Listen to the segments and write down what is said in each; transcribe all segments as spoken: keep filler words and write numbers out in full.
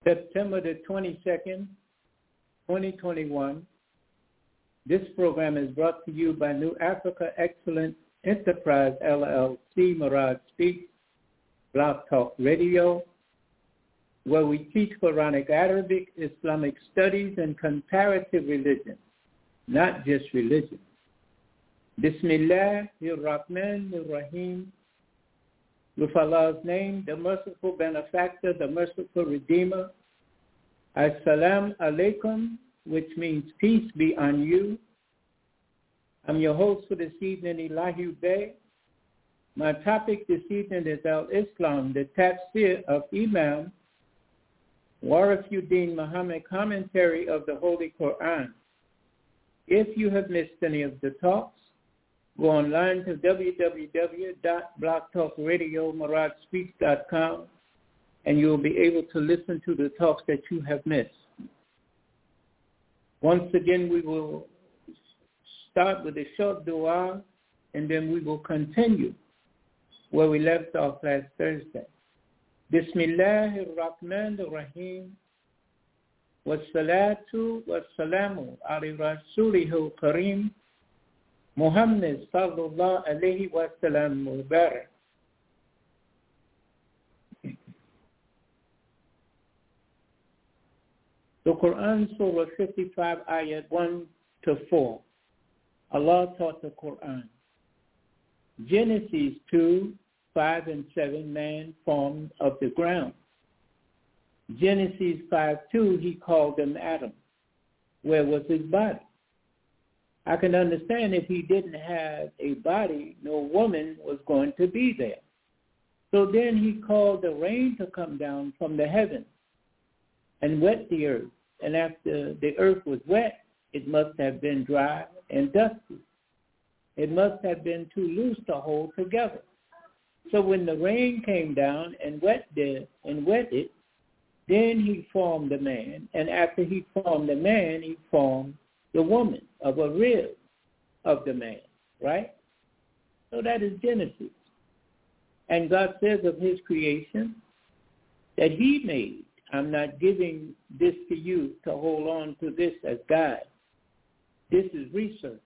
September the twenty-second, twenty twenty-one. This program is brought to you by New Africa Excellence Enterprise, L L C, Mirage Speaks, Blog Talk Radio, where we teach Quranic Arabic, Islamic studies, and comparative religion, not just religion. Bismillahirrahmanirrahim. With Allah's name, the merciful benefactor, the merciful redeemer. As-salam alaikum, which means peace be on you. I'm your host for this evening, Elahi Bey. My topic this evening is Al-Islam, the tafsir of Imam Warafuddin Muhammad, commentary of the Holy Quran. If you have missed any of the talks, go online to w w w dot blog talk radio mirage speaks dot com and you'll be able to listen to the talks that you have missed. Once again, we will start with a short dua, and then we will continue where we left off last Thursday. Bismillahirrahmanirrahim. Wassalatu wassalamu ala rasulihil kareem Muhammad sallallahu alayhi wa sallam mubarak. The Quran, Surah fifty-five, ayat one to four. Allah taught the Quran. Genesis two, five and seven, man formed of the ground. Genesis five, two, he called them Adam. Where was his body? I can understand if he didn't have a body, no woman was going to be there. So then he called the rain to come down from the heavens and wet the earth. And after the earth was wet, it must have been dry and dusty. It must have been too loose to hold together. So when the rain came down and wet it, and wet it, then he formed the man. And after he formed the man, he formed the woman of a rib of the man, right? So that is Genesis. And God says of his creation that he made. I'm not giving this to you to hold on to this as guide. This is research.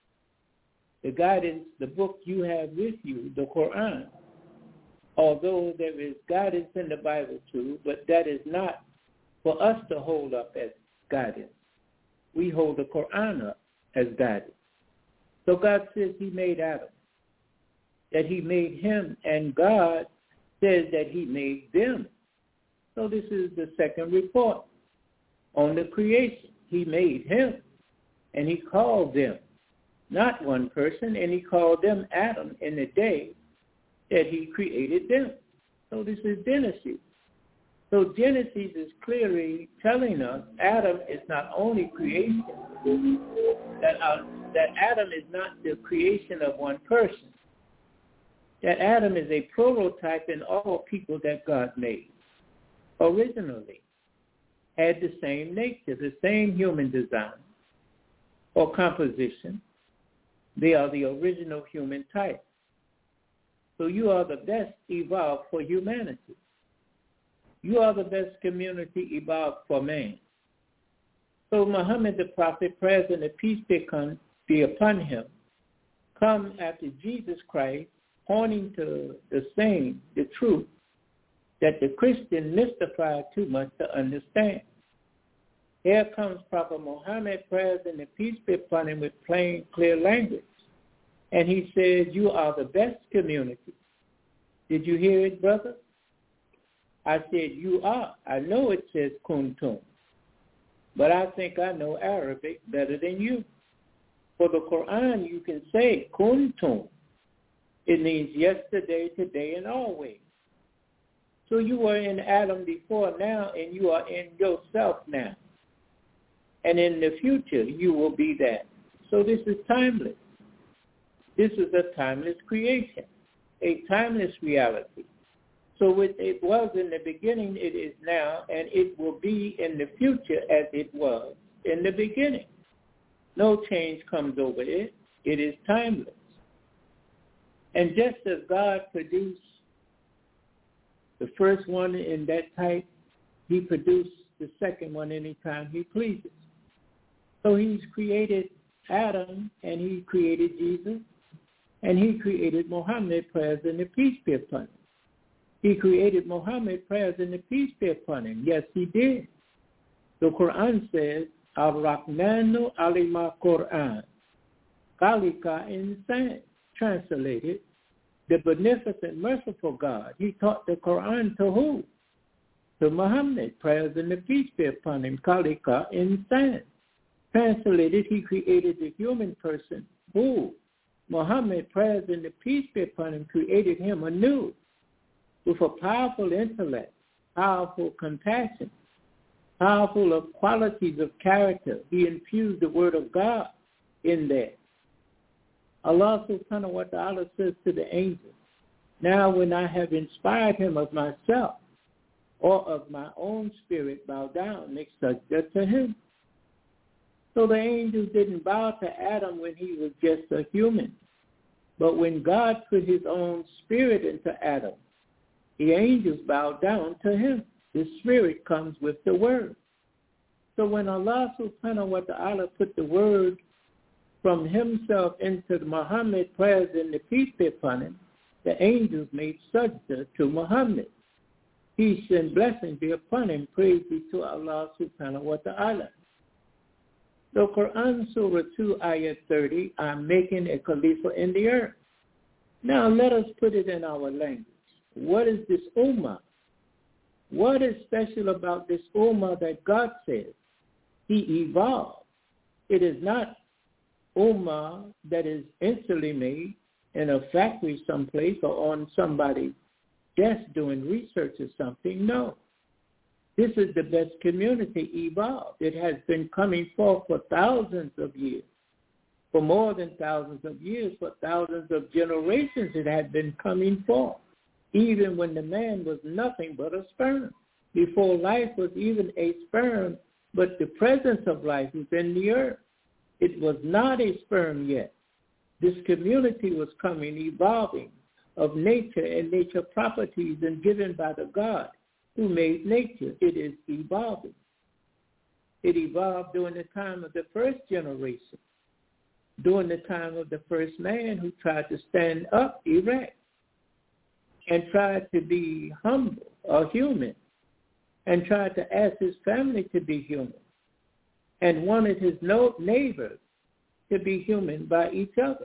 The guidance, the book you have with you, the Quran, although there is guidance in the Bible too, but that is not for us to hold up as guidance. We hold the Quran up as guidance. So God says he made Adam, that he made him, and God says that he made them. So this is the second report on the creation. He made him, and he called them, not one person, and he called them Adam in the day that he created them. So this is Genesis. So Genesis is clearly telling us Adam is not only creation, that, uh, that Adam is not the creation of one person, that Adam is a prototype in all people that God made. Originally had the same nature, the same human design or composition. They are the original human type. So you are the best evolved for humanity. You are the best community evolved for man. So Muhammad the Prophet, praise and the peace be upon him, come after Jesus Christ, pointing to the same, the truth, that the Christian mystified too much to understand. Here comes Prophet Muhammad, praise and the peace be upon him, with plain, clear language. And he says, you are the best community. Did you hear it, brother? I said, you are. I know it says kuntum, but I think I know Arabic better than you. For the Quran, you can say kuntum. It means yesterday, today, and always. So you were in Adam before now, and you are in yourself now. And in the future, you will be that. So this is timeless. This is a timeless creation, a timeless reality. So it, it was in the beginning, it is now, and it will be in the future as it was in the beginning. No change comes over it. It is timeless. And just as God produced the first one in that type, he produces the second one anytime he pleases. So he's created Adam, and he created Jesus, and he created Muhammad, prayers and the peace be upon him. He created Muhammad, prayers and the peace be upon him. Yes, he did. The Quran says, Ar-Rahmanu alima Quran. Kalika insan. Translated, the beneficent, merciful God. He taught the Quran to who? To Muhammad, prayers and the peace be upon him. Kalika insan. Translated, he created the human person who? Muhammad, prayers and the peace be upon him, created him anew with a powerful intellect, powerful compassion, powerful of qualities of character. He infused the word of God in there. Allah subhanahu wa ta'ala says to the angels, now when I have inspired him of myself or of my own spirit, bow down, make sajda to him. So the angels didn't bow to Adam when he was just a human. But when God put his own spirit into Adam, the angels bowed down to him. The spirit comes with the word. So when Allah subhanahu wa ta'ala put the word from himself into Muhammad, prayers and the peace be upon him, the angels made sajda to Muhammad. Peace and blessing be upon him. Praise be to Allah subhanahu wa ta'ala. The Quran, Surah two, Ayah thirty, I'm making a Khalifa in the earth. Now let us put it in our language. What is this Ummah? What is special about this Ummah that God says he evolved? It is not Ummah that is instantly made in a factory someplace or on somebody's desk doing research or something. No. This is the best community evolved. It has been coming forth for thousands of years. For more than thousands of years, for thousands of generations it had been coming forth. Even when the man was nothing but a sperm. Before life was even a sperm, but the presence of life was in the earth. It was not a sperm yet. This community was coming, evolving of nature and nature properties and given by the God who made nature. It is evolving. It evolved during the time of the first generation, during the time of the first man who tried to stand up erect and tried to be humble or human and tried to ask his family to be human and wanted his neighbors to be human by each other.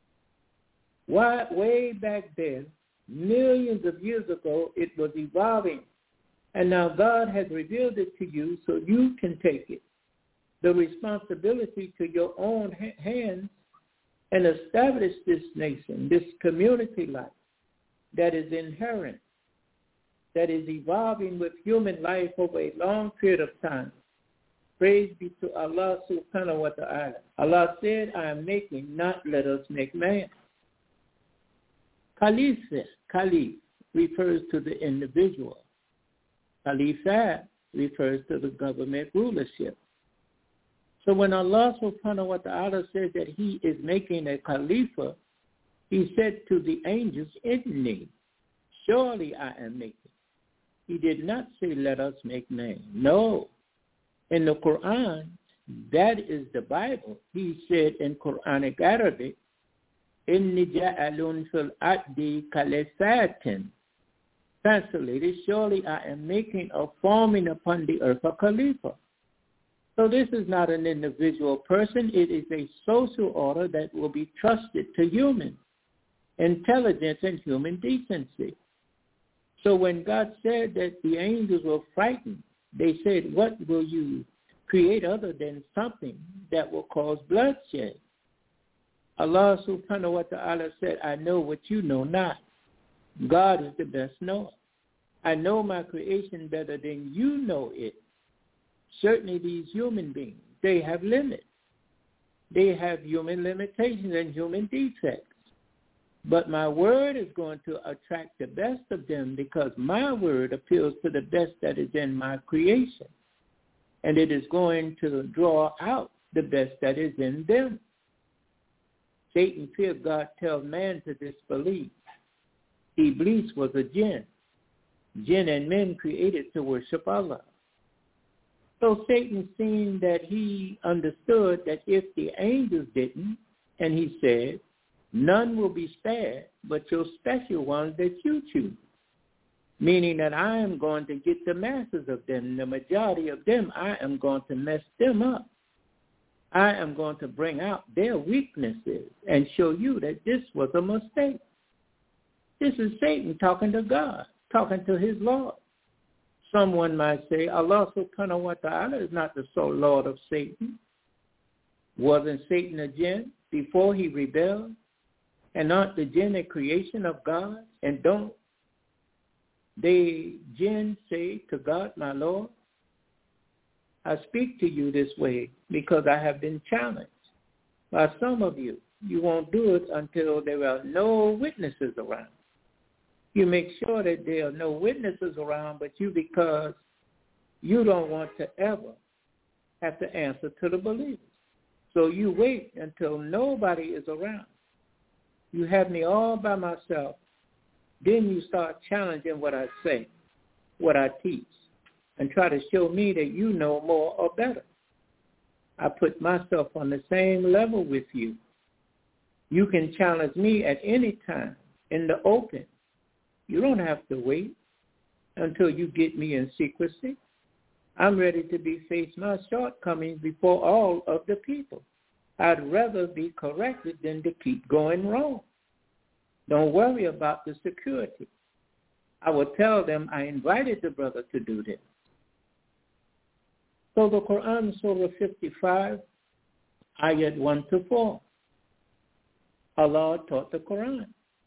Why, way back then, millions of years ago, it was evolving. And now God has revealed it to you so you can take it, the responsibility to your own ha- hands and establish this nation, this community life that is inherent, that is evolving with human life over a long period of time. Praise be to Allah subhanahu wa ta'ala. Allah said, I am making, not let us make man. Khalifa, Khalif, refers to the individual. Khalifa refers to the government rulership. So when Allah subhanahu wa ta'ala says that he is making a Khalifa, he said to the angels, Inni, surely I am making. He did not say, let us make man. No. In the Quran, that is the Bible. He said in Quranic Arabic, Inni ja'alun fil addi khalifatin. Translated, surely I am making or forming upon the earth a Khalifa. So this is not an individual person. It is a social order that will be trusted to human intelligence and human decency. So when God said that the angels were frightened, they said, what will you create other than something that will cause bloodshed? Allah subhanahu wa ta'ala said, I know what you know not. God is the best knower. I know my creation better than you know it. Certainly these human beings, they have limits. They have human limitations and human defects. But my word is going to attract the best of them because my word appeals to the best that is in my creation. And it is going to draw out the best that is in them. Satan feared God tells man to disbelieve. Iblis was a jinn. Jinn and men created to worship Allah. So Satan seen that he understood that if the angels didn't, and he said, none will be spared but your special ones that you choose, meaning that I am going to get the masses of them, the majority of them, I am going to mess them up. I am going to bring out their weaknesses and show you that this was a mistake. This is Satan talking to God, talking to his Lord. Someone might say, Allah subhanahu wa ta'ala is not the sole Lord of Satan. Wasn't Satan a jinn before he rebelled? And aren't the jinn a creation of God? And don't they jinn say to God, my Lord, I speak to you this way because I have been challenged by some of you. You won't do it until there are no witnesses around. You make sure that there are no witnesses around but you, because you don't want to ever have to answer to the believers. So you wait until nobody is around. You have me all by myself. Then you start challenging what I say, what I teach, and try to show me that you know more or better. I put myself on the same level with you. You can challenge me at any time in the open. You don't have to wait until you get me in secrecy. I'm ready to be face my shortcomings before all of the people. I'd rather be corrected than to keep going wrong. Don't worry about the security. I will tell them I invited the brother to do this. So the Quran, Surah fifty-five, Ayat one to four. Allah taught the Quran.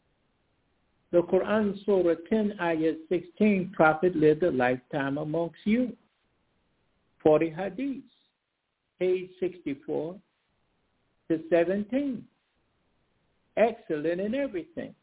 The Quran, Surah ten, Ayat sixteen, Prophet lived a lifetime amongst you. forty Hadiths, page sixty-four to seventeen. Excellent in everything.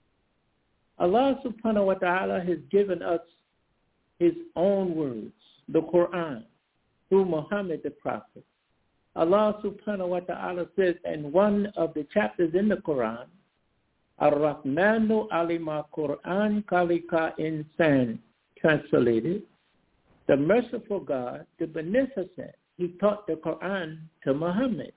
Allah subhanahu wa ta'ala has given us his own words, the Quran, through Muhammad the Prophet. Allah subhanahu wa ta'ala says in one of the chapters in the Quran, Ar-Rahmanu alima Quran kalika insan, translated, the merciful God, the beneficent, he taught the Quran to Muhammad.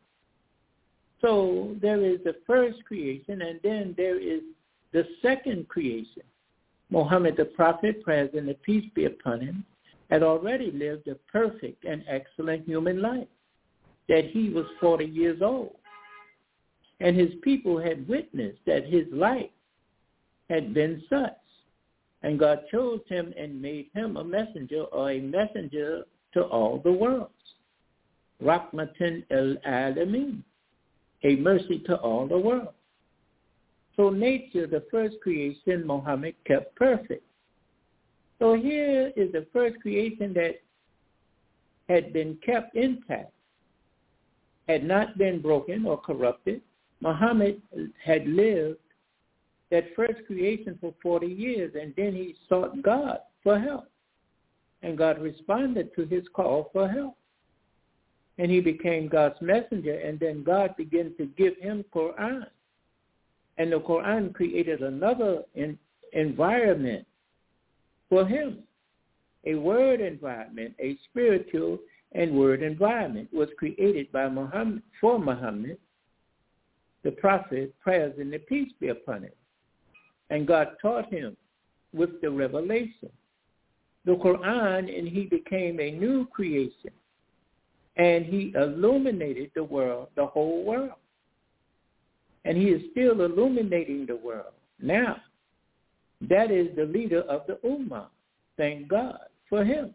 So there is the first creation, and then there is the second creation. Muhammad the Prophet, praise and peace be upon him, had already lived a perfect and excellent human life, that he was forty years old. And his people had witnessed that his life had been such. And God chose him and made him a messenger, or a messenger to all the worlds. Rahmatan al-Alameen, a mercy to all the world. So nature, the first creation, Muhammad kept perfect. So here is the first creation that had been kept intact, had not been broken or corrupted. Muhammad had lived that first creation for forty years, and then he sought God for help. And God responded to his call for help. And he became God's messenger, and then God began to give him Quran. And the Quran created another in, environment for him. A word environment, a spiritual and word environment was created by Muhammad, for Muhammad, the Prophet, prayers and the peace be upon him. And God taught him with the revelation, the Quran, and he became a new creation. And he illuminated the world, the whole world. And he is still illuminating the world. Now, that is the leader of the Ummah. Thank God for him.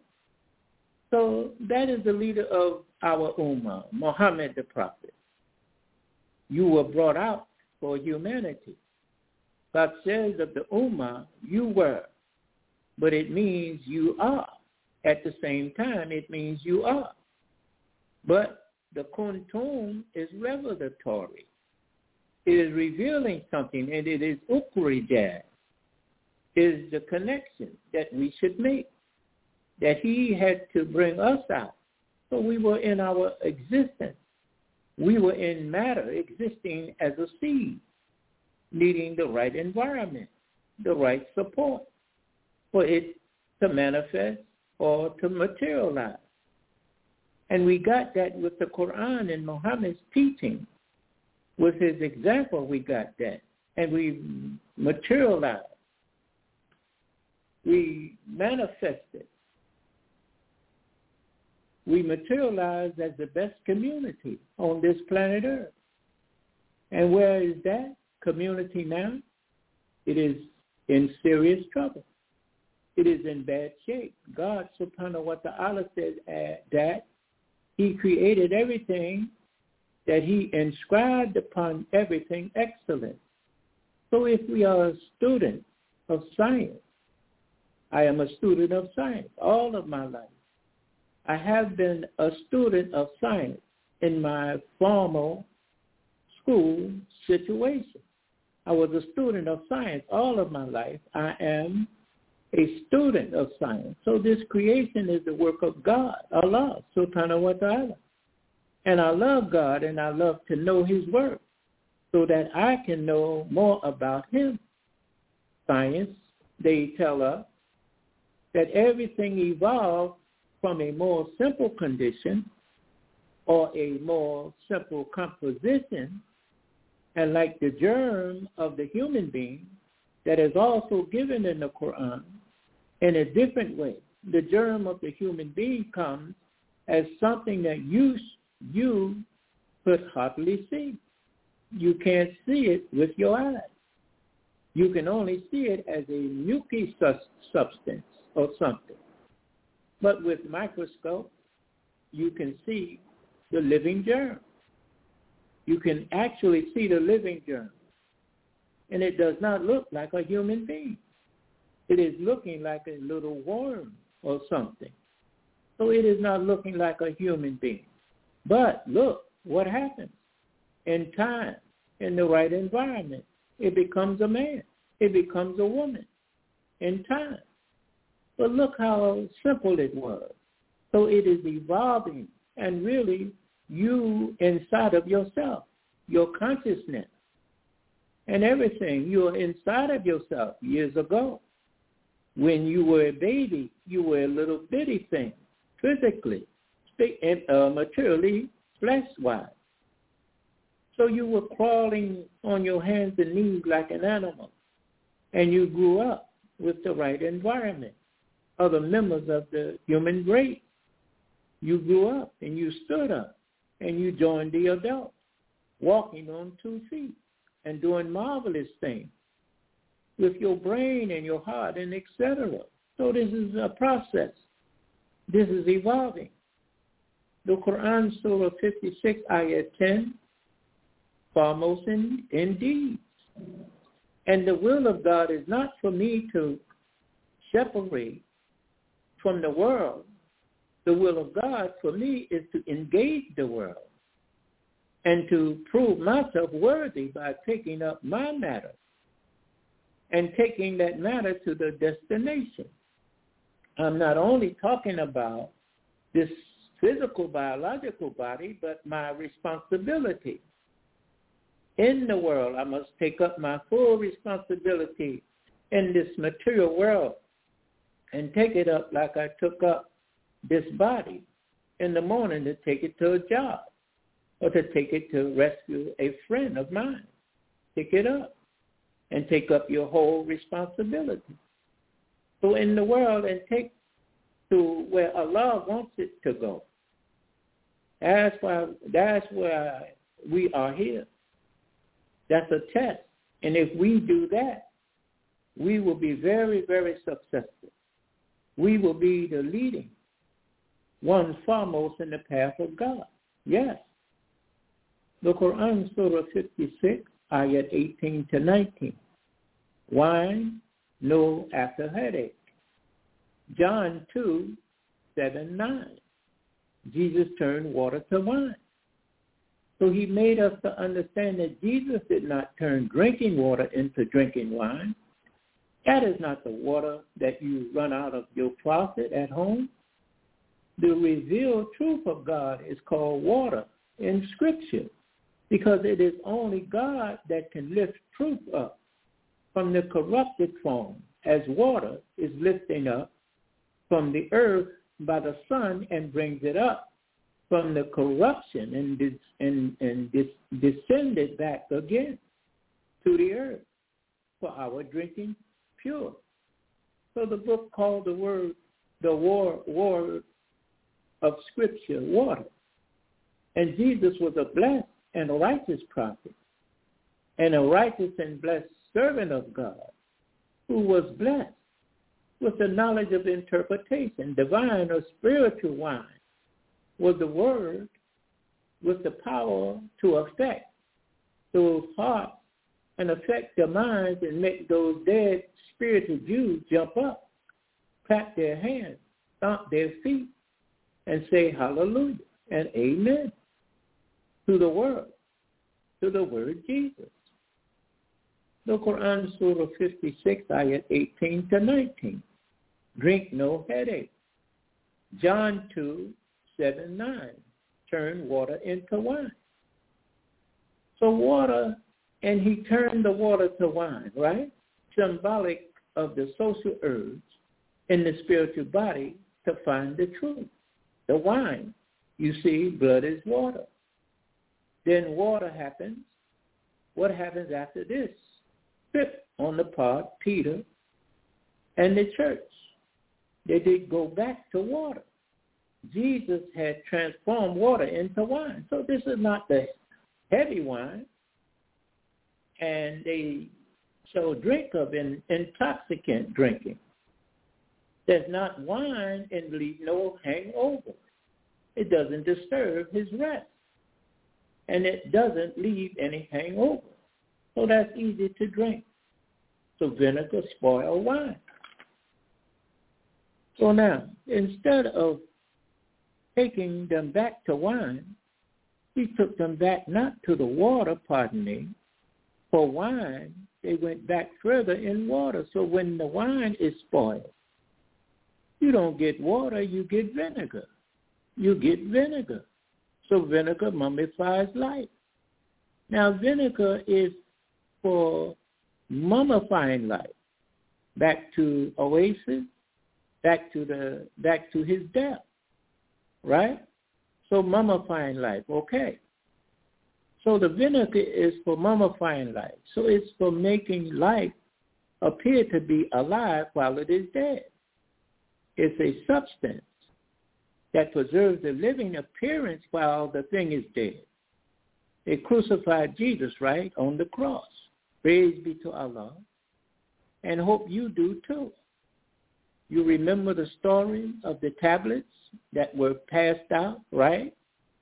So that is the leader of our Ummah, Muhammad the Prophet. You were brought out for humanity. God says of the Ummah, you were, but it means you are. At the same time, it means you are. But the kuntum is revelatory. It is revealing something, and it is ukrijah, is the connection that we should make, that he had to bring us out. So we were in our existence. We were in matter, existing as a seed, needing the right environment, the right support for it to manifest or to materialize. And we got that with the Quran and Muhammad's teaching. With his example, we got that. And we materialized. We manifested. We materialized as the best community on this planet Earth. And where is that community now? It is in serious trouble. It is in bad shape. God subhanahu wa ta'ala said that he created everything, that he inscribed upon everything excellent. So if we are a student of science, I am a student of science all of my life. I have been a student of science in my formal school situation. I was a student of science all of my life. I am a student of science. So this creation is the work of God, Allah, subhanahu wa ta'ala. And I love God and I love to know his work so that I can know more about him. Science, they tell us that everything evolved from a more simple condition or a more simple composition, and like the germ of the human being that is also given in the Quran in a different way. The germ of the human being comes as something that you, you could hardly see. You can't see it with your eyes. You can only see it as a milky substance or something. But with microscope, you can see the living germ. You can actually see the living germ. And it does not look like a human being. It is looking like a little worm or something. So it is not looking like a human being. But look what happens. In time, in the right environment, it becomes a man. It becomes a woman in time. But look how simple it was. So it is evolving, and really you inside of yourself, your consciousness, and everything. You are inside of yourself years ago. When you were a baby, you were a little bitty thing, physically, uh, materially, flesh-wise. So you were crawling on your hands and knees like an animal, and you grew up with the right environment. Other members of the human race. You grew up and you stood up and you joined the adults, walking on two feet and doing marvelous things with your brain and your heart and et cetera. So this is a process. This is evolving. The Quran, Surah fifty-six, Ayat ten, foremost in, in deeds. And the will of God is not for me to separate from the world. The will of God for me is to engage the world and to prove myself worthy by taking up my matter and taking that matter to the destination. I'm not only talking about this physical, biological body, but my responsibility. In the world, I must take up my full responsibility in this material world and take it up like I took up this body in the morning to take it to a job or to take it to rescue a friend of mine. Pick it up and take up your whole responsibility. So in the world, and take to where Allah wants it to go. That's why, that's where we are here. That's a test. And if we do that, we will be very, very successful. We will be the leading one foremost in the path of God. Yes. The Quran, Surah fifty-six, Ayat eighteen to nineteen. Wine, no after headache. John two, seven, nine. Jesus turned water to wine. So he made us to understand that Jesus did not turn drinking water into drinking wine. That is not the water that you run out of your faucet at home. The revealed truth of God is called water in Scripture, because it is only God that can lift truth up from the corrupted form, as water is lifting up from the earth by the sun and brings it up from the corruption and, dis, and, and dis, descended back again to the earth for our drinking pure. So the book called the word, the war, war of Scripture, water. And Jesus was a blessed and a righteous prophet and a righteous and blessed servant of God who was blessed with the knowledge of interpretation, divine or spiritual wine, was the word with the power to affect those hearts and affect their minds and make those dead spiritual Jews jump up, clap their hands, stomp their feet, and say hallelujah and amen to the word, to the word Jesus. The Quran, Surah fifty-six, ayat eighteen to nineteen. Drink no headache. John two, seven, nine. Turn water into wine. So water, and he turned the water to wine, right? Symbolic of the social urge in the spiritual body to find the truth. The wine, you see, blood is water. Then water happens. What happens after this? Trip on the part, Peter and the church. They did go back to water. Jesus had transformed water into wine. So this is not the heavy wine. And they so drink of in, intoxicant drinking. There's not wine and leave no hangover. It doesn't disturb his rest. And it doesn't leave any hangover. So that's easy to drink. So vinegar spoils wine. So now, instead of taking them back to wine, he took them back not to the water, pardon me. For wine, they went back further in water. So when the wine is spoiled, you don't get water, you get vinegar. You get vinegar. So vinegar mummifies life. Now vinegar is for mummifying life. Back to Oasis, back to the back to his death. Right? So mummifying life, okay. So the vinegar is for mummifying life. So it's for making life appear to be alive while it is dead. It's a substance that preserves the living appearance while the thing is dead. They crucified Jesus, right, on the cross. Praise be to Allah. And hope you do too. You remember the story of the tablets that were passed out, right?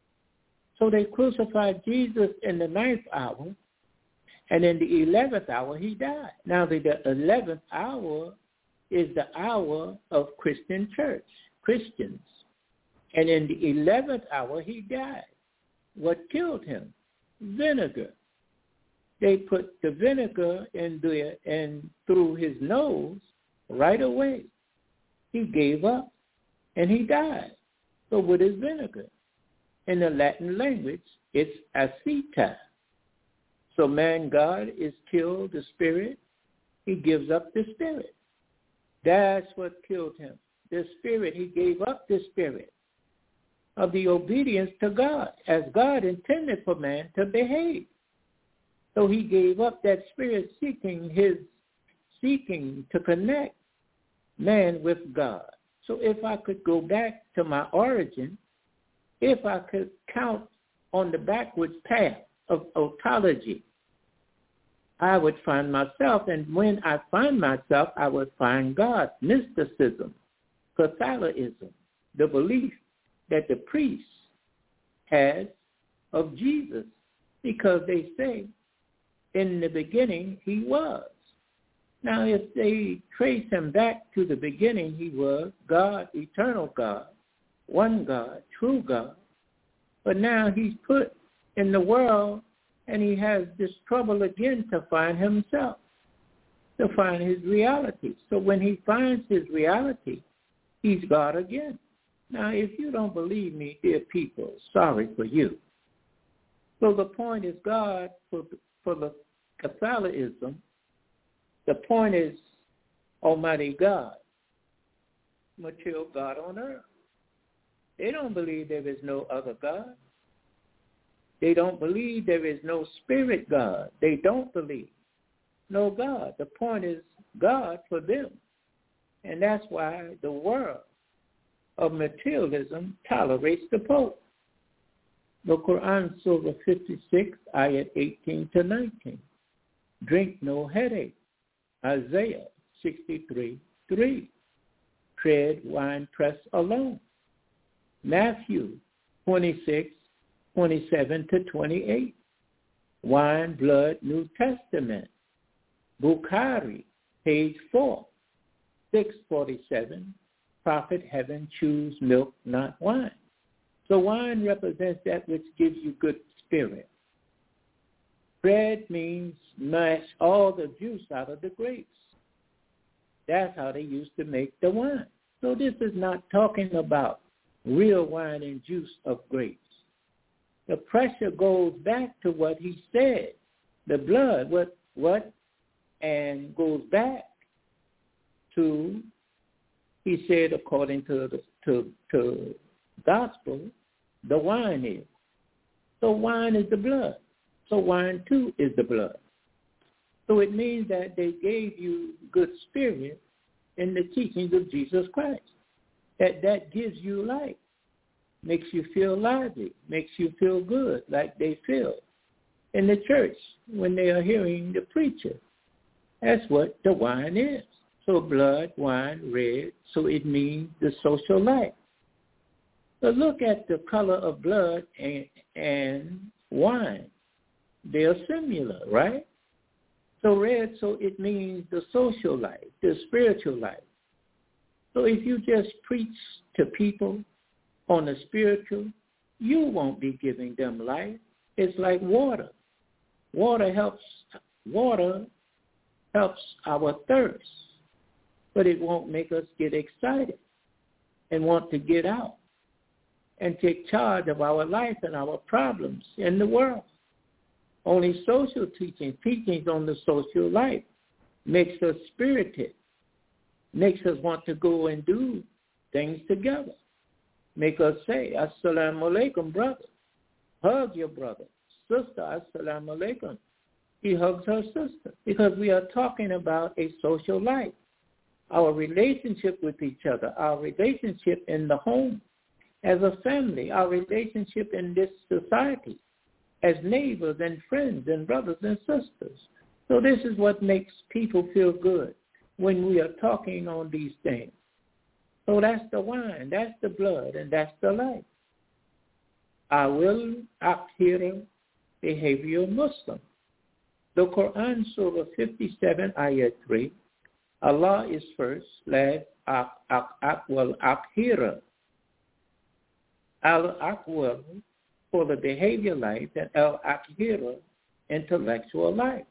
So they crucified Jesus in the ninth hour, and in the eleventh hour he died. Now the eleventh hour is the hour of Christian church, Christians. And in the eleventh hour he died. What killed him? Vinegar. They put the vinegar in the, in through his nose right away. He gave up and he died. So what is vinegar? In the Latin language, it's aceta. So man, God is killed, the spirit. He gives up the spirit. That's what killed him. The spirit, he gave up the spirit of the obedience to God, as God intended for man to behave. So he gave up that spirit seeking his, seeking to connect man with God. So if I could go back to my origin, if I could count on the backwards path of ontology, I would find myself, and when I find myself, I would find God. Mysticism, Catholicism, the belief that the priest has of Jesus, because they say in the beginning he was. Now, if they trace him back to the beginning, he was God, eternal God, one God, true God. But now he's put in the world, and he has this trouble again to find himself, to find his reality. So when he finds his reality, he's God again. Now, if you don't believe me, dear people, sorry for you. So the point is God for, for the Catholicism. The point is Almighty God, material God on earth. They don't believe there is no other God. They don't believe there is no spirit God. They don't believe no God. The point is God for them. And that's why the world of materialism tolerates the Pope. The Quran, Surah fifty-six, ayat eighteen to nineteen. Drink no headache. Isaiah sixty-three, three. Tread wine press alone. Matthew twenty-six, twenty-seven to twenty-eight. Wine, blood, New Testament. Bukhari, page four, six forty-seven. Prophet, heaven, choose milk, not wine. So wine represents that which gives you good spirit. Bread means mash all the juice out of the grapes. That's how they used to make the wine. So this is not talking about real wine and juice of grapes. The pressure goes back to what he said. The blood, what, what, and goes back to, he said, according to the to, to gospel, the wine is. So wine is the blood. So wine, too, is the blood. So it means that they gave you good spirit in the teachings of Jesus Christ. That that gives you life, makes you feel lively, makes you feel good, like they feel in the church when they are hearing the preacher. That's what the wine is. So blood, wine, red, so it means the social life. But look at the color of blood and, and wine. They are similar, right? So red, so it means the social life, the spiritual life. So if you just preach to people on the spiritual, you won't be giving them life. It's like water. Water helps, water helps our thirst, but it won't make us get excited and want to get out and take charge of our life and our problems in the world. Only social teaching, teachings on the social life, makes us spirited, makes us want to go and do things together, make us say, Assalamu alaikum, brother. Hug your brother. Sister, Assalamu alaikum. He hugs her sister because we are talking about a social life, our relationship with each other, our relationship in the home, as a family, our relationship in this society, as neighbors and friends and brothers and sisters. So this is what makes people feel good when we are talking on these things. So that's the wine, that's the blood, and that's the life. I will akhir behavior Muslim. The Quran, Surah fifty-seven, Ayat three, Allah is first, last, akwal akhira. Al-akwal for the behavior life, and al-akhira, intellectual life.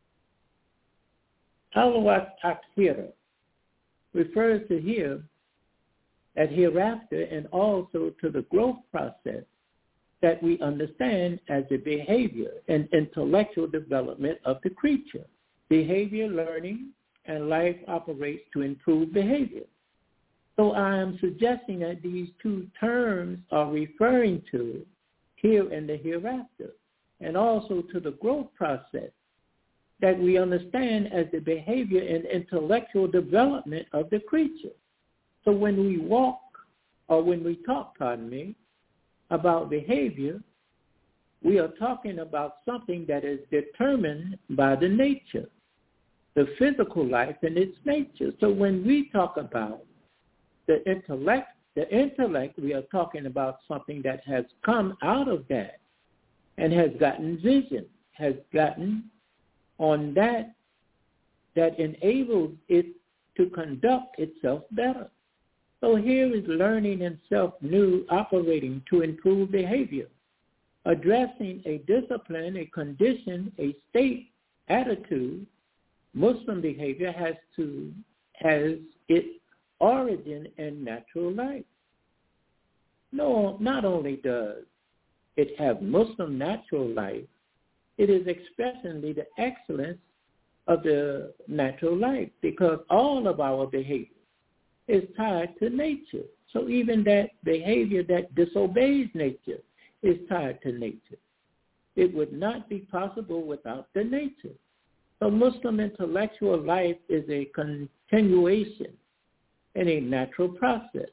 Al-akhira refers to here at hereafter and also to the growth process that we understand as the behavior and intellectual development of the creature. Behavior, learning, and life operates to improve behavior. So I am suggesting that these two terms are referring to here and the hereafter, and also to the growth process that we understand as the behavior and intellectual development of the creature. So when we walk, or when we talk, pardon me, about behavior, we are talking about something that is determined by the nature, the physical life and its nature. So when we talk about the intellect, the intellect, we are talking about something that has come out of that and has gotten vision, has gotten on that, that enables it to conduct itself better. So here is learning and self-new operating to improve behavior, addressing a discipline, a condition, a state, attitude. Muslim behavior has to has its origin in natural life. No, not only does it have Muslim natural life, it is expressingly the excellence of the natural life, because all of our behavior is tied to nature. So even that behavior that disobeys nature is tied to nature. It would not be possible without the nature. So Muslim intellectual life is a continuation and a natural process.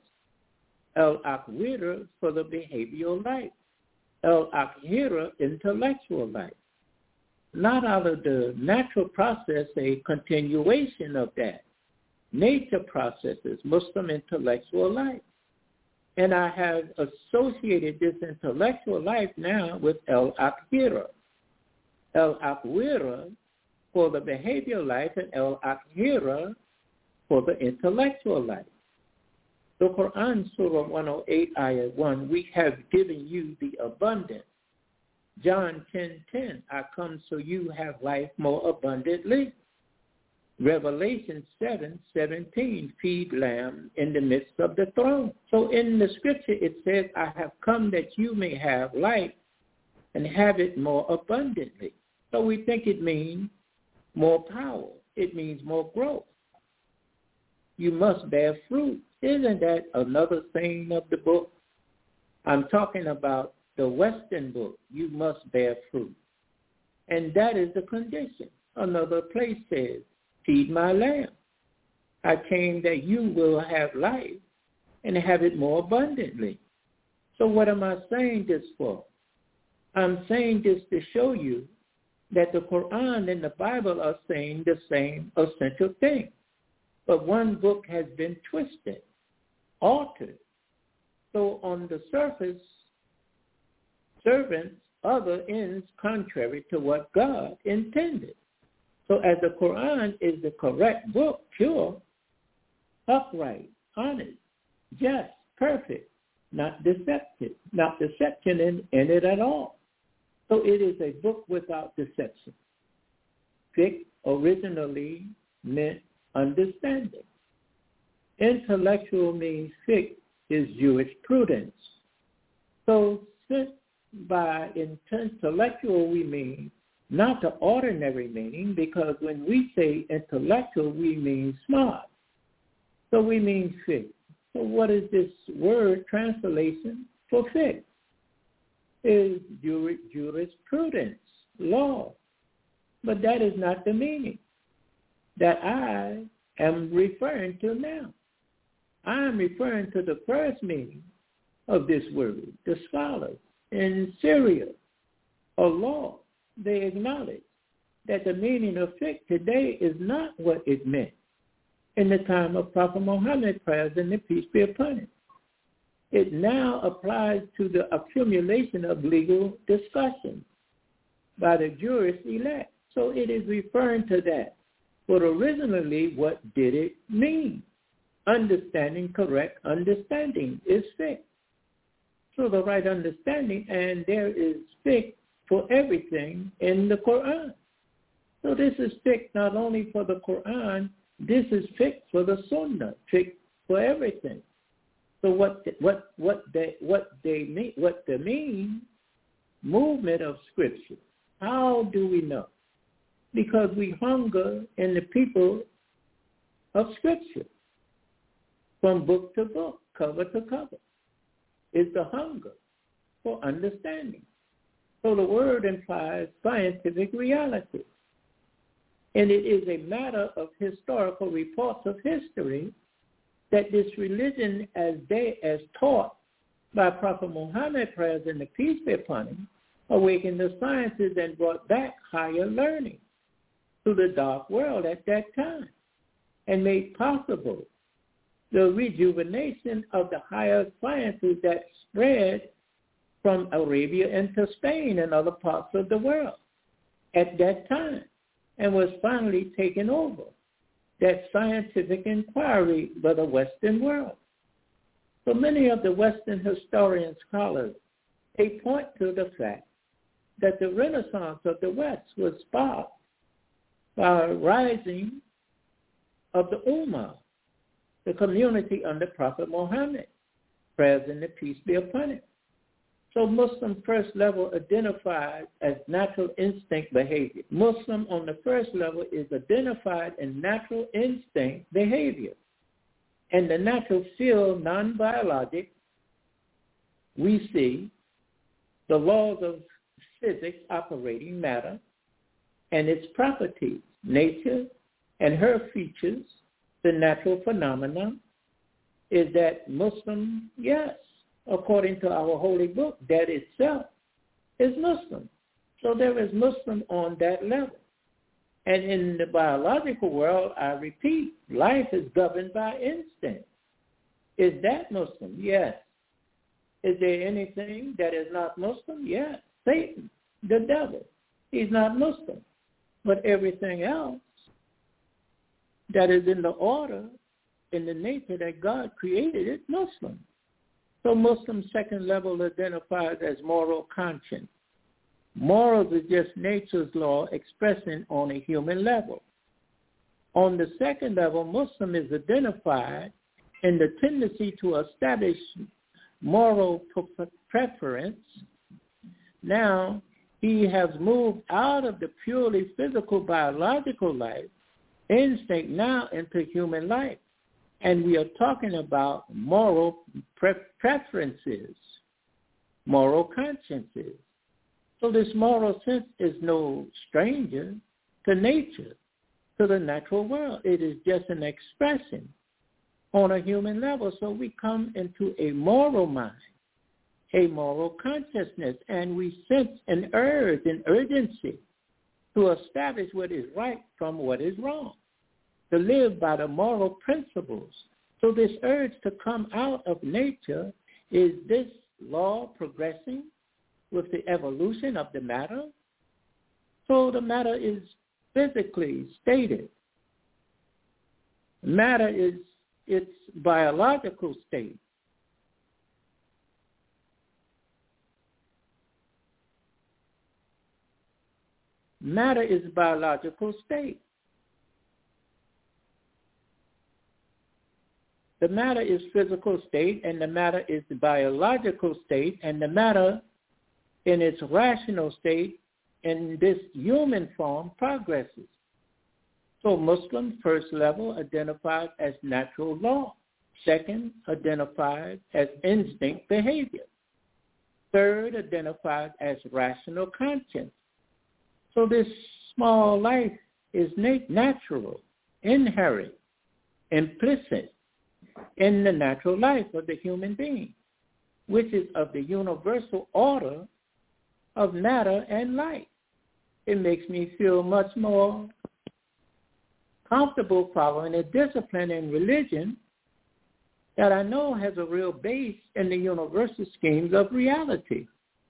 Al-Akhira for the behavioral life. Al-Akhira intellectual life. Not out of the natural process, a continuation of that. Nature processes Muslim intellectual life. And I have associated this intellectual life now with Al-Akhira. Al-Akhira for the behavioral life and Al-Akhira for the intellectual life. The Quran, Surah one oh eight, Ayah one, we have given you the abundance. John ten ten, I come so you have life more abundantly. Revelation seven seventeen, feed lamb in the midst of the throne. So in the scripture it says, I have come that you may have life and have it more abundantly. So we think it means more power. It means more growth. You must bear fruit. Isn't that another saying of the book? I'm talking about the Western book. You must bear fruit. And that is the condition. Another place says, feed my lamb. I came that you will have life and have it more abundantly. So what am I saying this for? I'm saying this to show you that the Quran and the Bible are saying the same essential thing. But one book has been twisted, altered. So on the surface, servants other ends contrary to what God intended. So as the Quran is the correct book, pure, upright, honest, just, perfect, not deceptive, not deception in, in it at all. So it is a book without deception. Fiqh originally meant understanding. Intellectual means fiqh is Jewish prudence. So since by intellectual we mean not the ordinary meaning, because when we say intellectual, we mean smart. So we mean fiqh. So what is this word translation for fiqh? Is jurisprudence, law. But that is not the meaning that I am referring to now. I am referring to the first meaning of this word. The scholars in Syria, or law, they acknowledge that the meaning of fiqh today is not what it meant in the time of Prophet Muhammad, praise and the peace be upon him. It now applies to the accumulation of legal discussions by the jurist elect. So it is referring to that. But originally, what did it mean? Understanding, correct understanding is fiqh. So the right understanding, and there is fiqh for everything in the Quran. So this is fiqh not only for the Quran, this is fiqh for the Sunnah, fiqh for everything. So what what what they what they mean what they mean movement of Scripture. How do we know? Because we hunger in the people of Scripture, from book to book, cover to cover. It's the hunger for understanding. So the word implies scientific reality. And it is a matter of historical reports of history that this religion as they as taught by Prophet Muhammad, praise and the peace be upon him, awakened the sciences and brought back higher learning to the dark world at that time and made possible the rejuvenation of the higher sciences that spread from Arabia into Spain and other parts of the world at that time and was finally taken over, that scientific inquiry by the Western world. So many of the Western historian scholars, they point to the fact that the Renaissance of the West was sparked by a rising of the Ummah, the community under Prophet Muhammad, praise and the peace be upon him. So Muslim first level identified as natural instinct behavior. Muslim on the first level is identified in natural instinct behavior. In the natural field, non-biologic, we see the laws of physics operating matter and its properties, nature and her features, the natural phenomenon, is that Muslim, yes, according to our holy book, that itself is Muslim. So there is Muslim on that level. And in the biological world, I repeat, life is governed by instinct. Is that Muslim? Yes. Is there anything that is not Muslim? Yes. Satan, the devil, he's not Muslim. But everything else that is in the order, in the nature that God created, is Muslim. So Muslim second level identifies as moral conscience. Morals is just nature's law expressing on a human level. On the second level, Muslim is identified in the tendency to establish moral preference. Now, he has moved out of the purely physical, biological life, instinct now into human life. And we are talking about moral pre- preferences, moral consciences. So this moral sense is no stranger to nature, to the natural world. It is just an expression on a human level. So we come into a moral mind, a moral consciousness, and we sense an urge, an urgency to establish what is right from what is wrong, to live by the moral principles. So this urge to come out of nature, is this law progressing with the evolution of the matter? So the matter is physically stated. Matter is its biological state. Matter is biological state. The matter is physical state, and the matter is the biological state, and the matter in its rational state in this human form progresses. So Muslim, first level, identified as natural law. Second, identified as instinct behavior. Third, identified as rational conscience. So this small life is natural, inherent, implicit in the natural life of the human being, which is of the universal order of matter and light. It makes me feel much more comfortable following a discipline in religion that I know has a real base in the universal schemes of reality.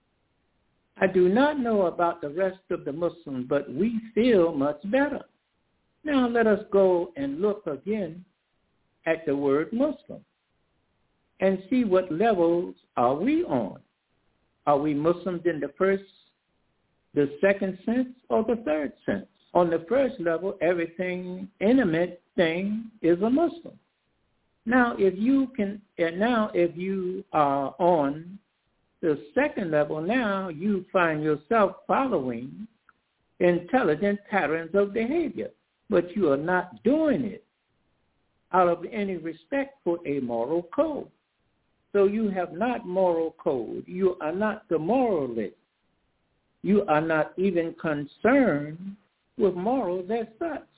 I do not know about the rest of the Muslims, but we feel much better. Now let us go and look again at the word Muslim and see what levels are we on. Are we Muslims in the first, the second sense, or the third sense? On the first level, everything intimate thing is a Muslim. Now, if you can, now if you are on the second level, now you find yourself following intelligent patterns of behavior, but you are not doing it out of any respect for a moral code. So you have not moral code. You are not the moralist. You are not even concerned with morals as such.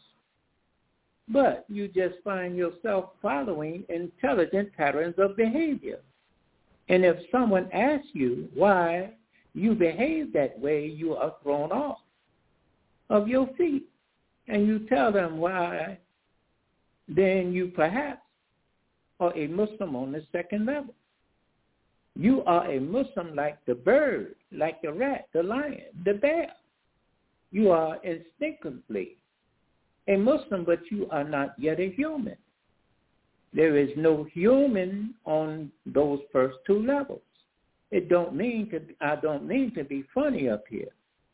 But you just find yourself following intelligent patterns of behavior. And if someone asks you why you behave that way, you are thrown off of your feet. And you tell them why, then you perhaps are a Muslim on the second level. You are a Muslim like the bird, like the rat, the lion, the bear. You are instinctively a Muslim, but you are not yet a human. There is no human on those first two levels. It don't mean to. I don't mean to be funny up here,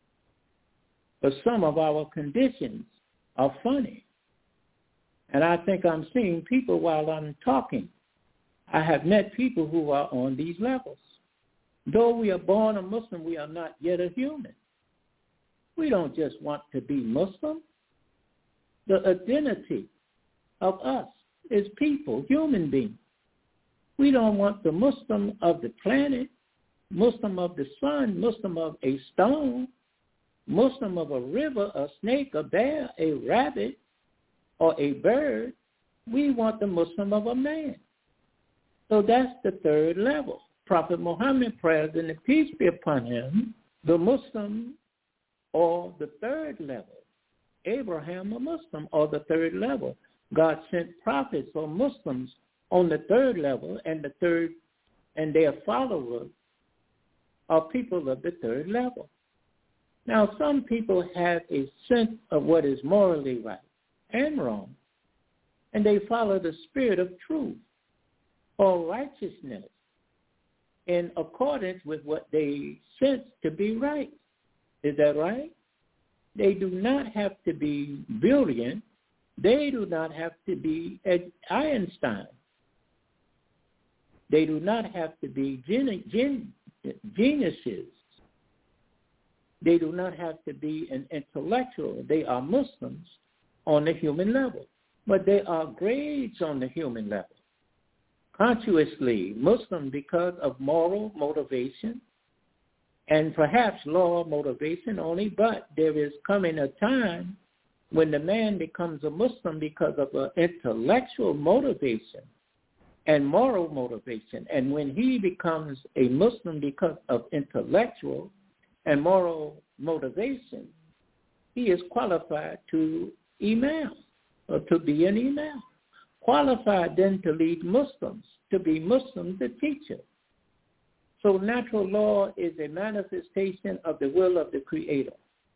but some of our conditions are funny, and I think I'm seeing people while I'm talking. I have met people who are on these levels. Though we are born a Muslim, we are not yet a human. We don't just want to be Muslim. The identity of us is people, human beings. We don't want the Muslim of the planet, Muslim of the sun, Muslim of a stone, Muslim of a river, a snake, a bear, a rabbit, or a bird. We want the Muslim of a man. So that's the third level. Prophet Muhammad, praise and peace be upon him, the Muslim or the third level. Abraham, a Muslim, or the third level. God sent prophets or Muslims on the third level, and the third and their followers are people of the third level. Now, some people have a sense of what is morally right and wrong, and they follow the spirit of truth or righteousness in accordance with what they sense to be right. Is that right? They do not have to be brilliant. They do not have to be Einstein. They do not have to be gen- gen- geniuses. They do not have to be an intellectual. They are Muslims on the human level. But there are grades on the human level. Consciously Muslim because of moral motivation and perhaps law motivation only, but there is coming a time when the man becomes a Muslim because of an intellectual motivation and moral motivation. And when he becomes a Muslim because of intellectual and moral motivation, he is qualified to imam or to be an imam. Qualified then to lead Muslims, to be Muslims, the teacher. So natural law is a manifestation of the will of the Creator.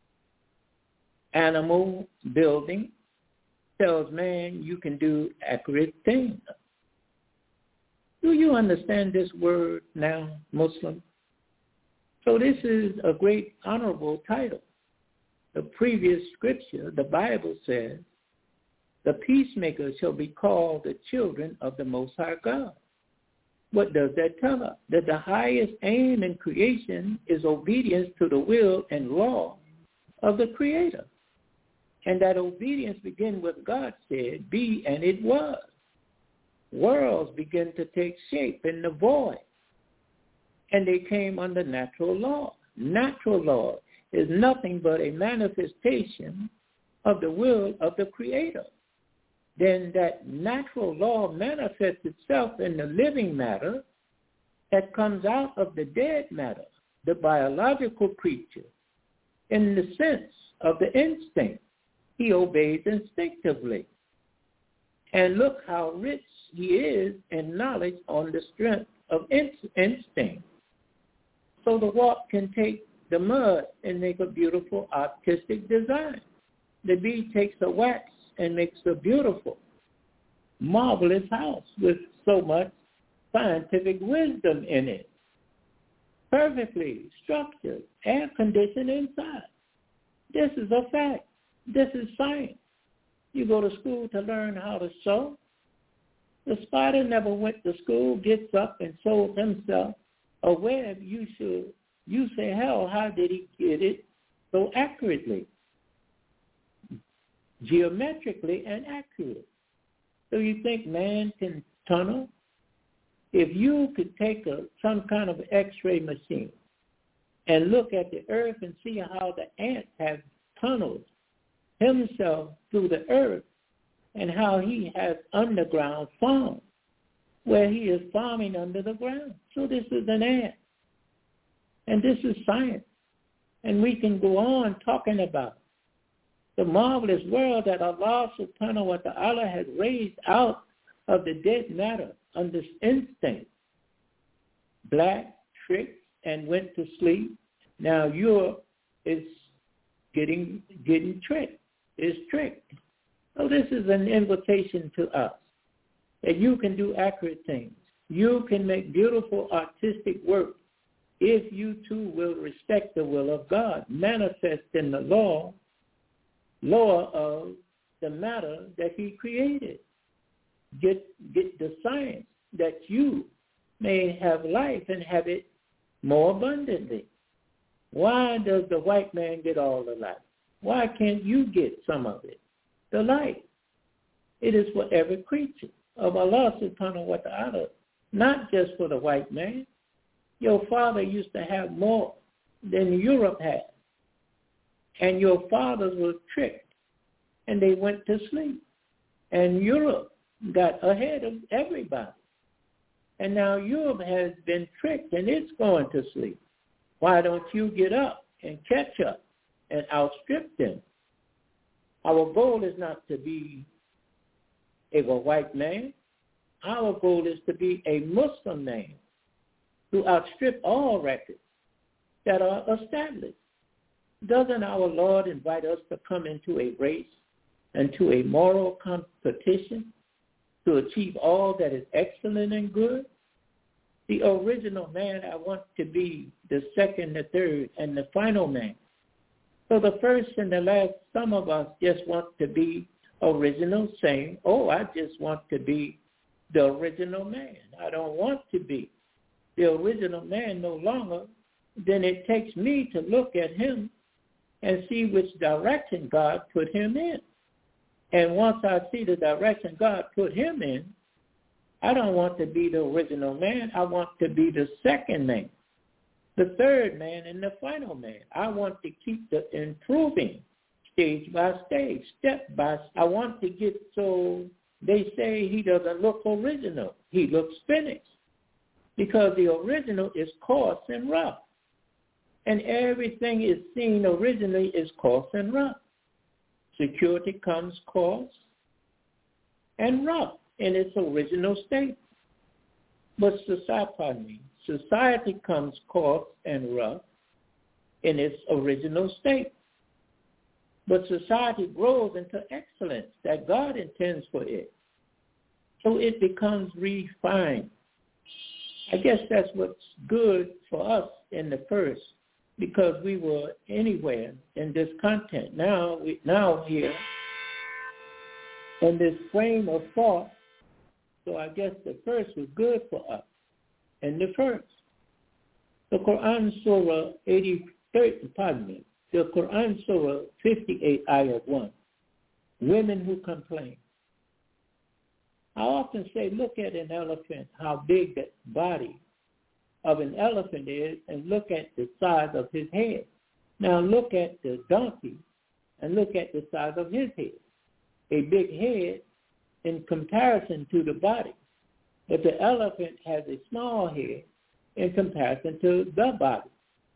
Animal building tells man you can do accurate things. Do you understand this word now, Muslim? So this is a great honorable title. The previous scripture, the Bible says, the peacemakers shall be called the children of the Most High God. What does that tell us? That the highest aim in creation is obedience to the will and law of the Creator. And that obedience begins with God said, be, and it was. Worlds begin to take shape in the void. And they came under natural law. Natural law is nothing but a manifestation of the will of the Creator. Then that natural law manifests itself in the living matter that comes out of the dead matter, the biological creature, in the sense of the instinct. He obeys instinctively. And look how rich he is in knowledge on the strength of instinct. So the warp can take the mud and make a beautiful artistic design. The bee takes a wax and makes a beautiful, marvelous house with so much scientific wisdom in it. Perfectly structured, air-conditioned inside. This is a fact. This is science. You go to school to learn how to sew. The spider never went to school, gets up and sews himself a web. You should, you say, hell, how did he get it so accurately? Geometrically and accurate. So you think man can tunnel? If you could take a, some kind of X-ray machine and look at the earth and see how the ants have tunneled himself through the earth and how he has underground farm where he is farming under the ground. So this is an ant. And this is science. And we can go on talking about the marvelous world that Allah subhanahu wa ta'ala has raised out of the dead matter under instinct. Black tricked and went to sleep. Now Europe is getting getting tricked. Is tricked. So this is an invitation to us that you can do accurate things. You can make beautiful artistic work if you too will respect the will of God, manifest in the law, law of the matter that he created. Get get the science that you may have life and have it more abundantly. Why does the white man get all the life? Why can't you get some of it? The light. It is for every creature. of Allah subhanahu wa ta'ala, not just for the white man. Your father used to have more than Europe had. And your fathers were tricked, and they went to sleep. And Europe got ahead of everybody. And now Europe has been tricked, and it's going to sleep. Why don't you get up and catch up and outstrip them? Our goal is not to be a white man. Our goal is to be a Muslim man to outstrip all records that are established. Doesn't our Lord invite us to come into a race and to a moral competition to achieve all that is excellent and good? The original man, I want to be the second, the third, and the final man. So the first and the last, some of us just want to be original, saying, oh, I just want to be the original man. I don't want to be the original man no longer. Then it takes me to look at him and see which direction God put him in. And once I see the direction God put him in, I don't want to be the original man. I want to be the second man, the third man, and the final man. I want to keep the improving stage by stage, step by step. I want to get so they say he doesn't look original. He looks finished because the original is coarse and rough. And everything is seen originally is coarse and rough. Security comes coarse and rough in its original state. But society, pardon me, society comes coarse and rough in its original state. But society grows into excellence that God intends for it. So it becomes refined. I guess that's what's good for us in the first, because we were anywhere in this content. Now, we, now here, in this frame of thought, so I guess the first was good for us. And the first, the Quran Surah eighty-three, pardon me, the Quran Surah fifty-eight, ayah one, women who complain. I often say, look at an elephant, how big that body of an elephant is, and look at the size of his head. Now look at the donkey and look at the size of his head. A big head in comparison to the body. But the elephant has a small head in comparison to the body.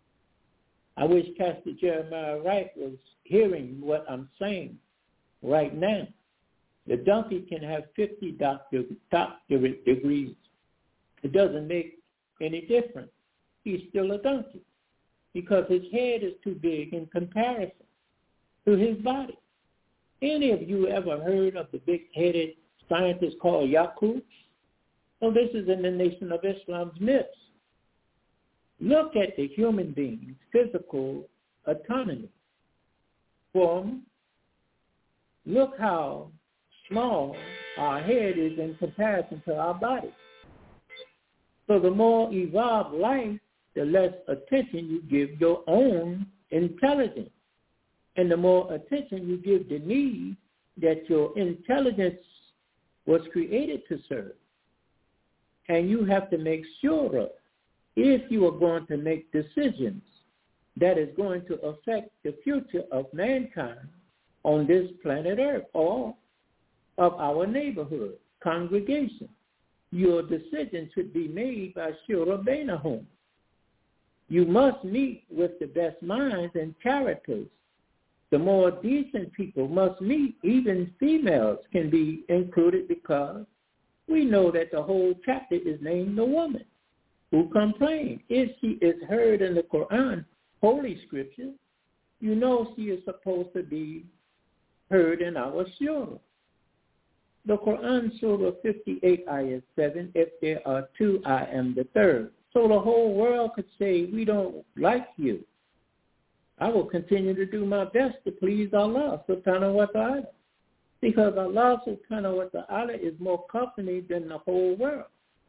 I wish Pastor Jeremiah Wright was hearing what I'm saying right now. The donkey can have fifty doctor, doctorate degrees. It doesn't make any difference. He's still a donkey because his head is too big in comparison to his body. Any of you ever heard of the big-headed scientist called Yaqub? Well, this is in the Nation of Islam's myths. Look at the human being's physical autonomy. Form. Look how small our head is in comparison to our body. So the more evolved life, the less attention you give your own intelligence. And the more attention you give the need that your intelligence was created to serve. And you have to make sure of, if you are going to make decisions that is going to affect the future of mankind on this planet Earth or of our neighborhood, congregation, your decision should be made by Shura Bainahum. You must meet with the best minds and characters. The more decent people must meet. Even females can be included because we know that the whole chapter is named the woman who complained. If she is heard in the Quran, holy scripture, you know she is supposed to be heard in our Shura. The Quran, Surah fifty-eight, ayah seven, if there are two, I am the third. So the whole world could say, we don't like you. I will continue to do my best to please Allah, subhanahu wa ta'ala. Because Allah, subhanahu wa ta'ala, is more company than the whole world.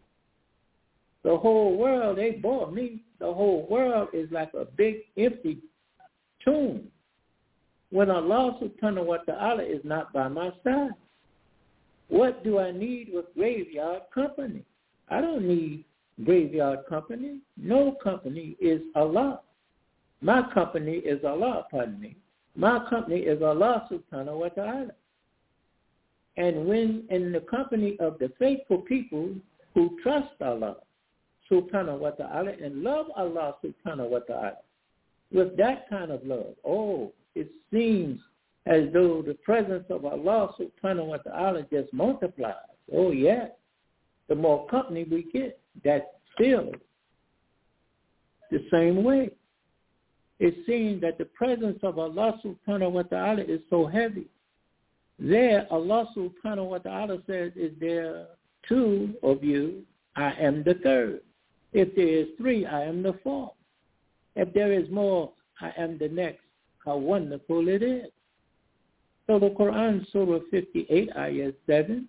The whole world, they bore me. The whole world is like a big empty tomb. When Allah, subhanahu wa ta'ala, is not by my side. What do I need with graveyard company? I don't need graveyard company. No company is Allah. My company is Allah, pardon me. My company is Allah subhanahu wa ta'ala. And when in the company of the faithful people who trust Allah subhanahu wa ta'ala and love Allah subhanahu wa ta'ala, with that kind of love, oh, it seems as though the presence of Allah subhanahu wa ta'ala just multiplies. Oh, yes. The more company we get, that's still the same way. It seems that the presence of Allah subhanahu wa ta'ala is so heavy. There, Allah subhanahu wa ta'ala says, is there two of you, I am the third. If there is three, I am the fourth. If there is more, I am the next. How wonderful it is. So the Quran, Surah fifty-eight, Ayah seven,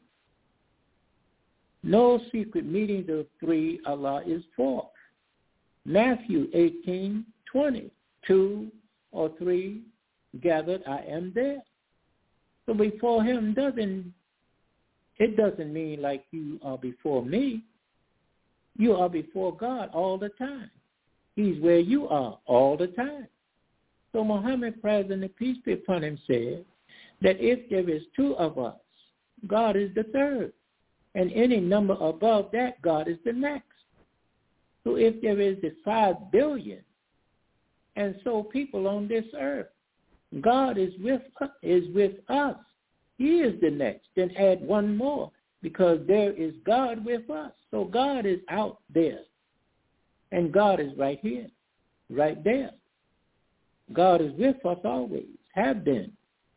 no secret meetings of three, Allah is fourth. Matthew eighteen, twenty, two or three gathered, I am there. So before him doesn't, it doesn't mean like you are before me. You are before God all the time. He's where you are all the time. So Muhammad, President, peace be upon him, said that if there is two of us, God is the third. And any number above that, God is the next. So if there is the five billion, and so people on this earth, God is with is with us. He is the next. Then add one more, because there is God with us. So God is out there, and God is right here, right there. God is with us always, have been.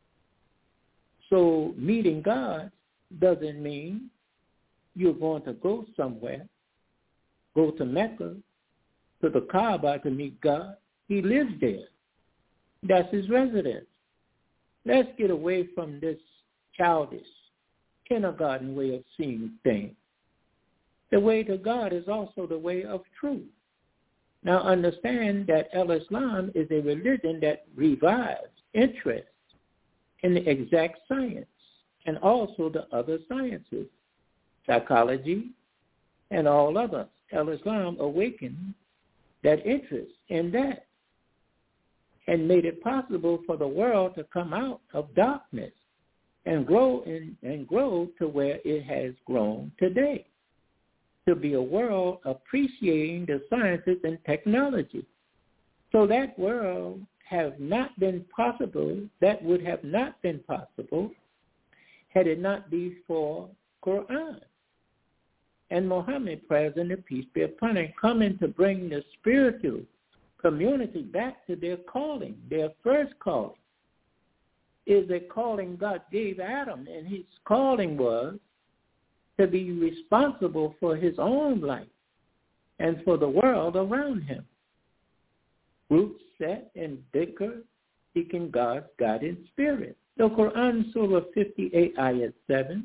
So meeting God doesn't mean you're going to go somewhere, go to Mecca, to the Kaaba to meet God. He lives there. That's his residence. Let's get away from this childish, kindergarten way of seeing things. The way to God is also the way of truth. Now understand that Al-Islam is a religion that revives interest in the exact science and also the other sciences, psychology and all others. Al-Islam awakened that interest in that and made it possible for the world to come out of darkness and grow in, and grow to where it has grown today, to be a world appreciating the sciences and technology. So that world have not been possible, that would have not been possible had it not been for Quran. And Muhammad, President and peace be upon him, coming to bring the spiritual community back to their calling, their first calling, is a calling God gave Adam, and his calling was to be responsible for his own life and for the world around him. Groups set and bicker, seeking God's guidance spirit. The Quran, Surah fifty-eight, Ayah seven,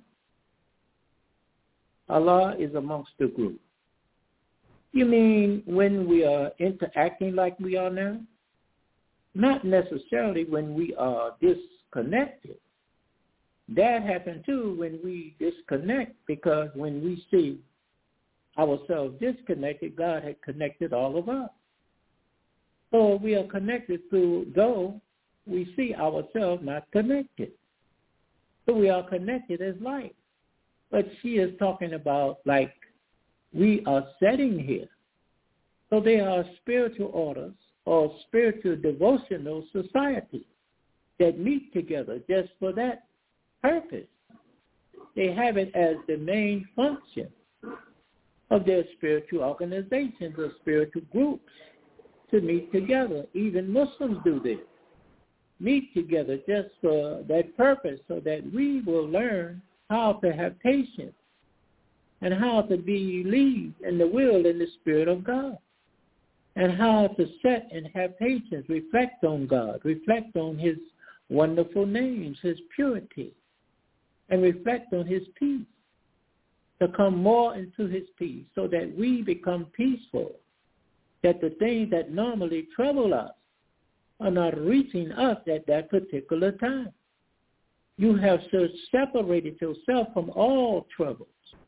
Allah is amongst the group. You mean when we are interacting like we are now? Not necessarily when we are disconnected. That happens too when we disconnect, because when we see ourselves disconnected, God had connected all of us. So we are connected through, though we see ourselves not connected. So we are connected as light. But she is talking about like we are sitting here. So they are spiritual orders or spiritual devotional societies that meet together just for that purpose. They have it as the main function of their spiritual organizations or spiritual groups to meet together. Even Muslims do this. Meet together just for that purpose, so that we will learn how to have patience and how to believe in the will and the Spirit of God, and how to set and have patience, reflect on God, reflect on his wonderful names, his purity, and reflect on his peace, to come more into his peace so that we become peaceful, that the things that normally trouble us are not reaching us at that particular time. You have so separated yourself from all troubles,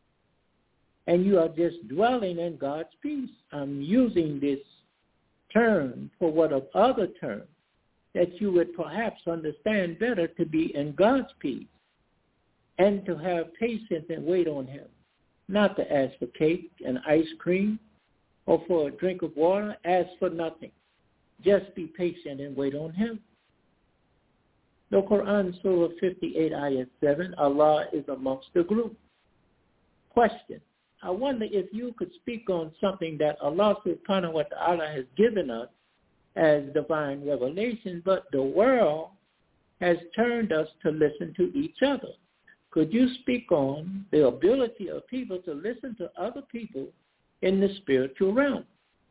and you are just dwelling in God's peace. I'm using this term for what of other terms that you would perhaps understand better, to be in God's peace and to have patience and wait on him, not to ask for cake and ice cream or for a drink of water. Ask for nothing. Just be patient and wait on him. The Quran, Surah fifty-eight, Ayat seven, Allah is amongst the group. Question. I wonder if you could speak on something that Allah subhanahu wa ta'ala has given us as divine revelation, but the world has turned us to listen to each other. Could you speak on the ability of people to listen to other people in the spiritual realm?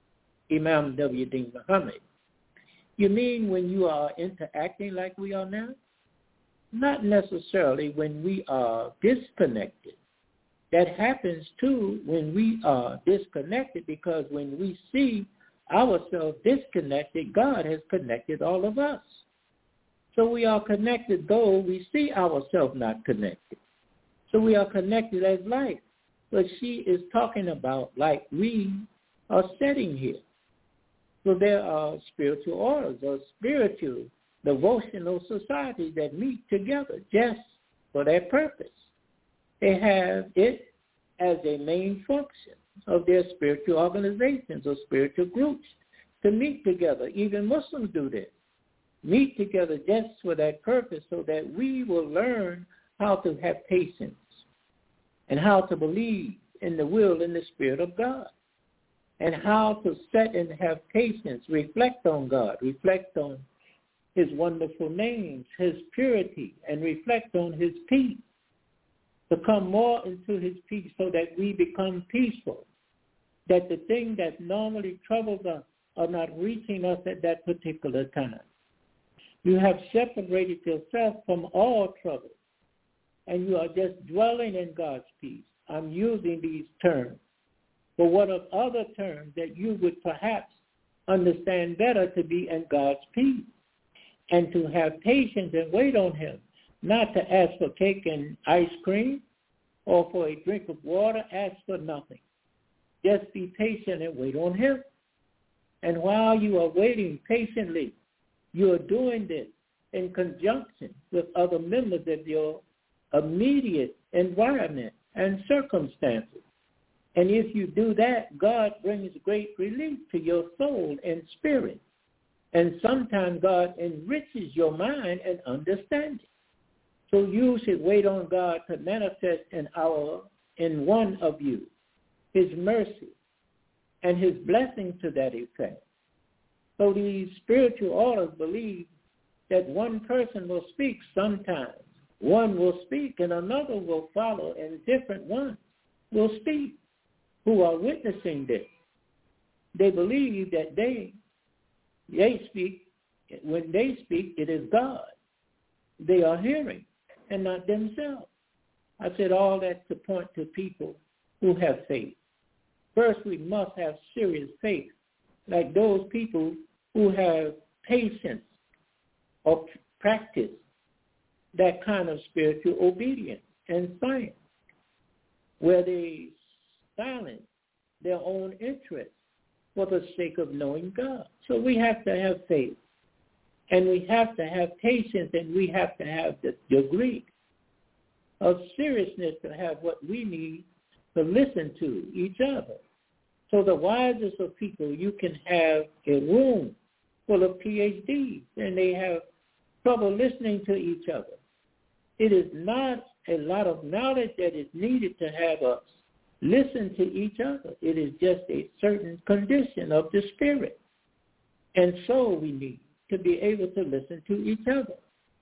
Imam W. D. Muhammad. You mean when you are interacting like we are now? Not necessarily when we are disconnected. That happens too when we are disconnected, because when we see ourselves disconnected, God has connected all of us. So we are connected though we see ourselves not connected. So we are connected as light. But she is talking about like we are sitting here. So there are spiritual orders or spiritual devotional societies that meet together just for that purpose. They have it as a main function of their spiritual organizations or spiritual groups to meet together. Even Muslims do this. Meet together just for that purpose, so that we will learn how to have patience and how to believe in the will and the Spirit of God, and how to set and have patience, reflect on God, reflect on his wonderful names, his purity, and reflect on his peace, to come more into his peace so that we become peaceful, that the thing that normally troubles us are not reaching us at that particular time. You have separated yourself from all trouble, and you are just dwelling in God's peace. I'm using these terms for what of other terms that you would perhaps understand better, to be in God's peace and to have patience and wait on him, not to ask for cake and ice cream or for a drink of water. Ask for nothing. Just be patient and wait on him. And while you are waiting patiently, you are doing this in conjunction with other members of your immediate environment and circumstances. And if you do that, God brings great relief to your soul and spirit. And sometimes God enriches your mind and understanding. So you should wait on God to manifest in our, in one of you, his mercy and his blessing to that effect. So these spiritual orders believe that one person will speak sometimes. One will speak and another will follow, and different ones will speak who are witnessing this. They believe that they, they speak, when they speak, it is God they are hearing and not themselves. I said all that to point to people who have faith. First, we must have serious faith, like those people who have patience or practice that kind of spiritual obedience and science, where they silence their own interests for the sake of knowing God. So we have to have faith, and we have to have patience, and we have to have the degree of seriousness to have what we need to listen to each other. So the wisest of people, you can have a room full of P H Ds, and they have trouble listening to each other. It is not a lot of knowledge that is needed to have us listen to each other. It is just a certain condition of the spirit. And so we need to be able to listen to each other.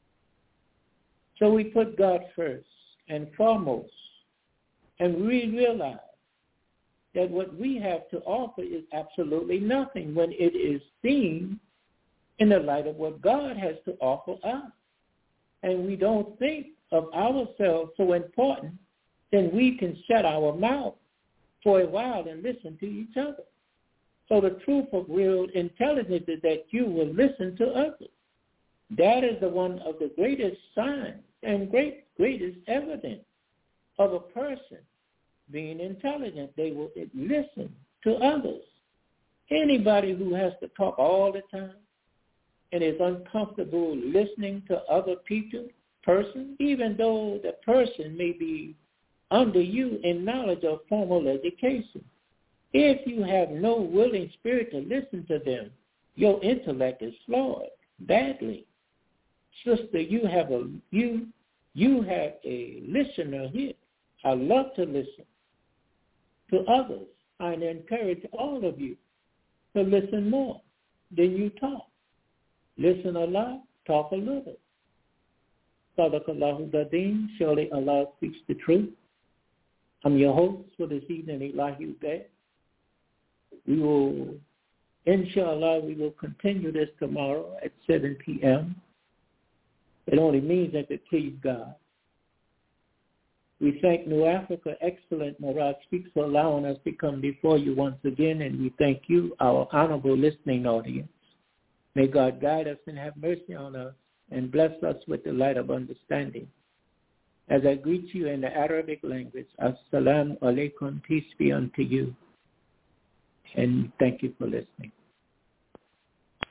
So we put God first and foremost, and we realize that what we have to offer is absolutely nothing when it is seen in the light of what God has to offer us. And we don't think of ourselves so important, then we can shut our mouth for a while and listen to each other. So the truth of real intelligence is that you will listen to others. That is the one of the greatest signs and great, greatest evidence of a person being intelligent. They will listen to others. Anybody who has to talk all the time and is uncomfortable listening to other people, person, even though the person may be under you in knowledge of formal education. If you have no willing spirit to listen to them, your intellect is flawed badly. Sister, you have a you you have a listener here. I love to listen to others. I encourage all of you to listen more than you talk. Listen a lot, talk a little. Sadaqallahu Dadim, surely Allah speaks the truth. I'm your host for this evening, Elahi Ubay. We will, inshallah, we will continue this tomorrow at seven p.m. It only means that it please God. We thank New Africa, excellent Murad Speaks, for allowing us to come before you once again, and we thank you, our honorable listening audience. May God guide us and have mercy on us and bless us with the light of understanding. As I greet you in the Arabic language, Assalamu alaikum, peace be unto you, and thank you for listening.